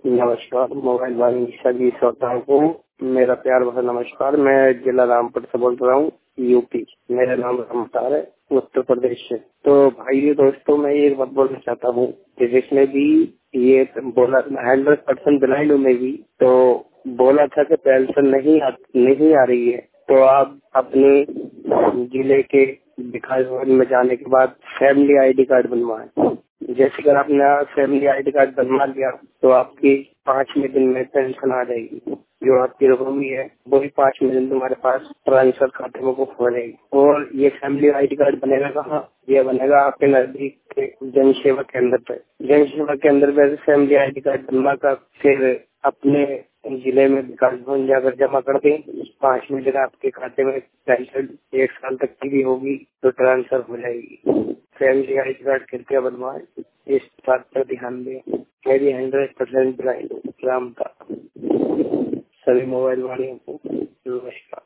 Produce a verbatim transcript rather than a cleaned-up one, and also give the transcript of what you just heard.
नमस्कार मोबाइल वाले सभी श्रोताओं को मेरा प्यार भरा नमस्कार। मैं जिला रामपुर से बोल रहा हूँ, यूपी। मेरा नाम रामतार है, उत्तर प्रदेश से। तो भाइयों दोस्तों, मैं एक बात बोलना चाहता हूँ कि जिसने भी ये बोला हंड्रेड परसेंट ब्लाइंड में भी तो बोला था कि पेंशन नहीं आ, नहीं आ रही है, तो आप अपने जिले के विकास भवन में जाने के बाद फैमिली आईडी कार्ड बनवाएं। जैसे अगर आपने फैमिली आईडी कार्ड बनवा लिया तो आपकी पाँचवें दिन में पेंशन आ जाएगी। जो आपकी रकम है वो भी पाँचवें दिन तुम्हारे पास ट्रांसफर खाते में बुक हो जाएगी। और ये फैमिली आईडी कार्ड बनेगा कहाँ? ये बनेगा आपके नजदीक के जन सेवा केंद्र पे। जन सेवा केंद्र पे फैमिली आईडी कार्ड बनवा कर फिर अपने जिले में विकास भवन जाकर जमा कर दें। पाँचवें दिन आपके खाते में पेंशन एक साल तक की भी होगी तो ट्रांसफर हो जाएगी। फैमिली आईडी कार्ड कृपया बनवाएं, इस बात पर ध्यान दें। मैं भी हंड्रेड परसेंट ब्लाइंड हूँ। राम का सभी मोबाइल वालों को नमस्कार।